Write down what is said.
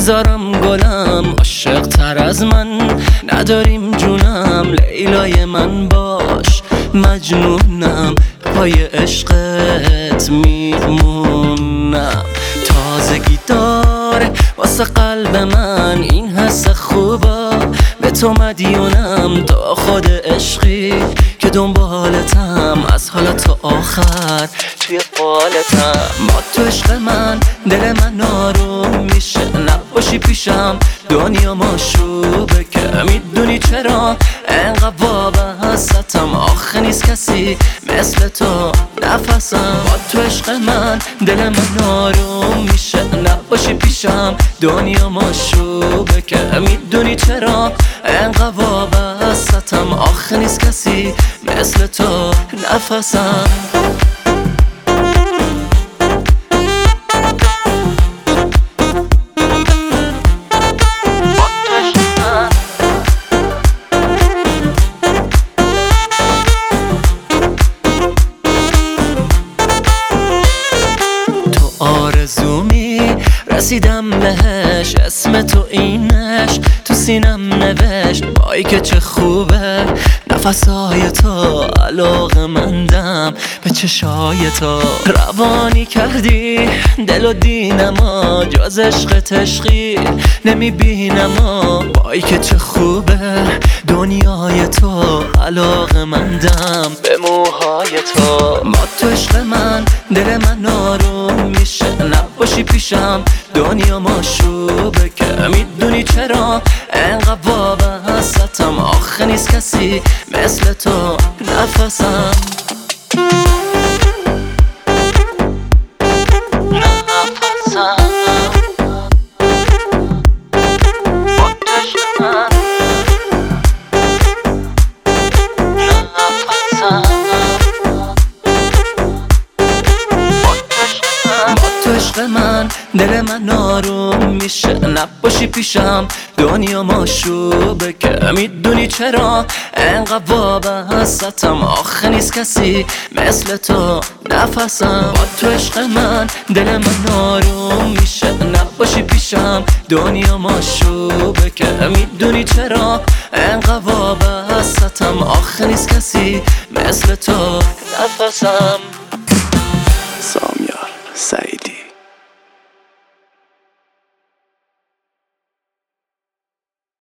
میذارم گلم عاشق تر از من نداریم جونم، لیلای من باش مجنونم، پای عشقت میمونم. تازگی داره واسه قلب من این حس خوبا، به تو مدیونم تا خود عشقی که دنبالتم از حالا تا آخر توی بالتم. با تو عشق من دل من آروم میشه، نباشی پیشم دنیا ماشوبه که میدونی چرا انقدر وابستم. آخه نیست کسی مثل تو نفسم. با تو عشق من دل من آروم میشه، نباشی پیشم دنیا ماشوبه که میدونی چرا انقدر وابستم. آخه نیست کسی مثل تو نفسم. آرزومی رسیدم بهش، اسم تو اینش تو سینم نوشت. وای که چه خوبه نفسای تو، علاقه مندم به چشای تو. روانی کردی دل و دینم، جز عشق عشقی نمیبینم. وای که چه خوبه دنیای تو، علاقه مندم به موهای تو. با تو عشق من دل من آروم میشه، نباشی پیشم دنیا ماشوبه که میدونی چرا انقدر وابستم. آخه نیست کسی مثل تو نفسم. عشق من دل من آروم میشه، نباشی پیشم دنیا ماشوبه که میدونی چرا انقدر وابستم. آخه نیست کسی مثل تو نفسم. با تو عشق من دل من آروم میشه، نباشی پیشم دنیا ماشوبه که میدونی چرا انقدر وابستم. آخه نیست کسی مثل تو نفسم. سامیار سعیدی.